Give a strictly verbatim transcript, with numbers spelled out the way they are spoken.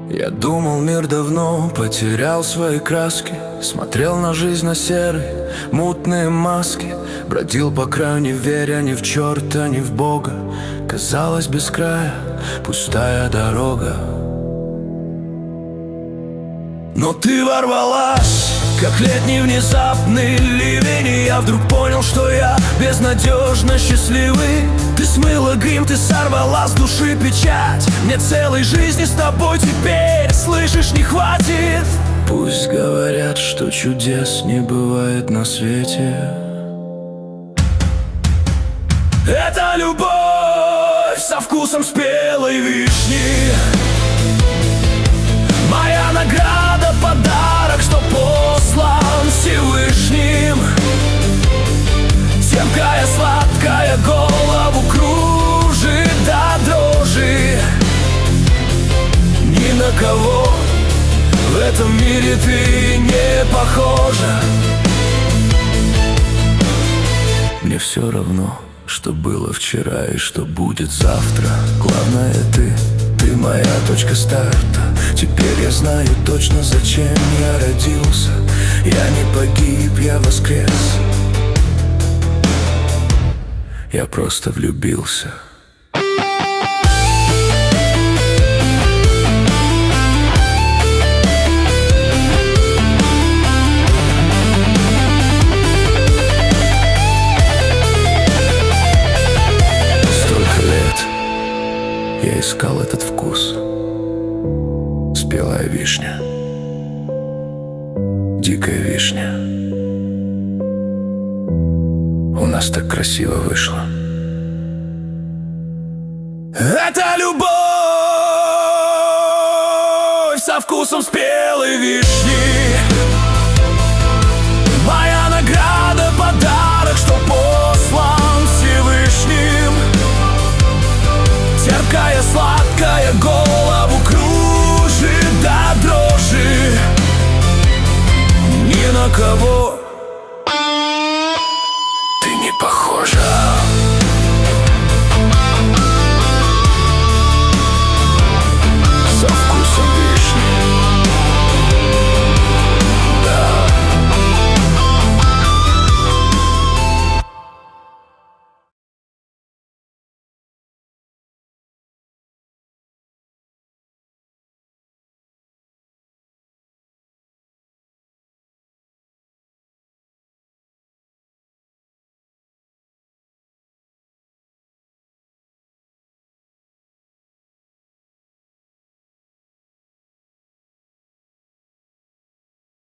Я думал, мир давно потерял свои краски, смотрел на жизнь на серые, мутные маски, бродил по краю, не веря ни в черта, ни в Бога. Казалось, без края пустая дорога. Но ты ворвалась, как летний внезапный ливень, и я вдруг понял, что я безнадежно счастливый. Ты смыла грим, ты сорвала с души печать. Мне целой жизни с тобой теперь, слышишь, не хватит. Пусть говорят, что чудес не бывает на свете. Это любовь со вкусом спелой вишни. Моя награда, подарок, что послан Всевышним. Терпкая, сладкая, голову кружит до дрожи. Ни на кого в этом мире ты не похожа. Мне все равно, что было вчера и что будет завтра. Главное ты, ты моя точка старта. Теперь я знаю точно, зачем я родился. Я не погиб, я воскрес. Я просто влюбился. Столько лет я искал этот вкус. Спелая вишня, дикая вишня. У нас так красиво вышло. Это любовь со вкусом спелой вишни.